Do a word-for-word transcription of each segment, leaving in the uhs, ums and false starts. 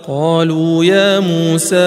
قالوا يا موسى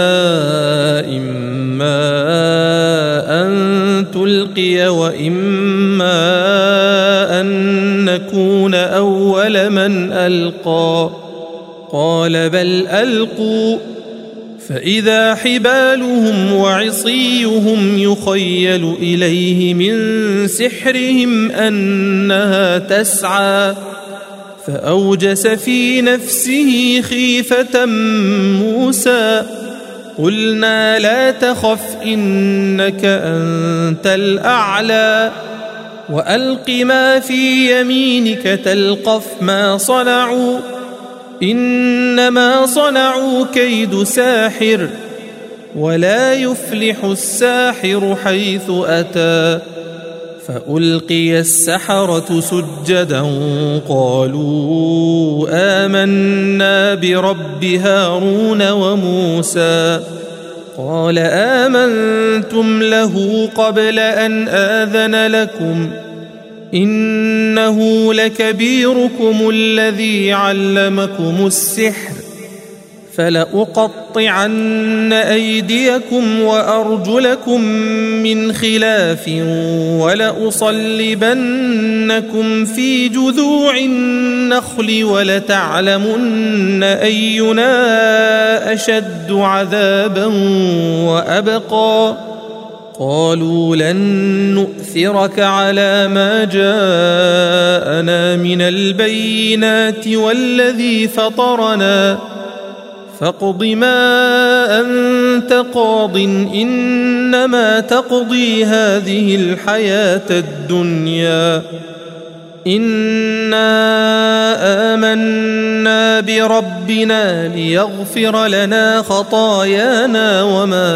إما أن تلقي وإما أن نكون أول من ألقى قال بل ألقوا فإذا حبالهم وعصيهم يخيل إليه من سحرهم أنها تسعى فأوجس في نفسه خيفة موسى قلنا لا تخف إنك أنت الأعلى وألق ما في يمينك تلقف ما صنعوا إنما صنعوا كيد ساحر ولا يفلح الساحر حيث أتى فألقي السحرة سجدا قالوا آمنا برب هارون وموسى قال آمنتم له قبل أن آذن لكم إنه لكبيركم الذي علمكم السحر فلأقطعن أيديكم وأرجلكم من خلاف ولأصلبنكم في جذوع النخل ولتعلمن أينا أشد عذابا وأبقى قالوا لن نؤثرك على ما جاءنا من البينات والذي فطرنا فاقض ما أنت قاض إنما تقضي هذه الحياة الدنيا إنا آمنا بربنا ليغفر لنا خطايانا وما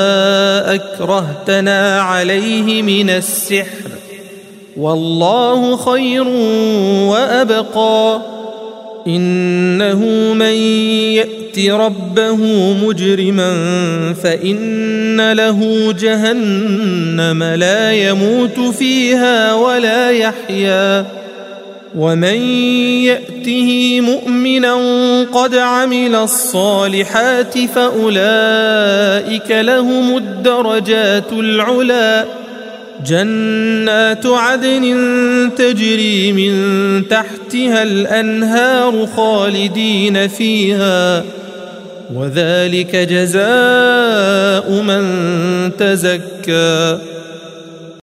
أكرهتنا عليه من السحر والله خير وأبقى إنه من يأت ربه مجرما فإن له جهنم لا يموت فيها ولا يحيا ومن يأته مؤمنا قد عمل الصالحات فأولئك لهم الدرجات العلى جنات عدن تجري من تحتها الأنهار خالدين فيها وذلك جزاء من تزكى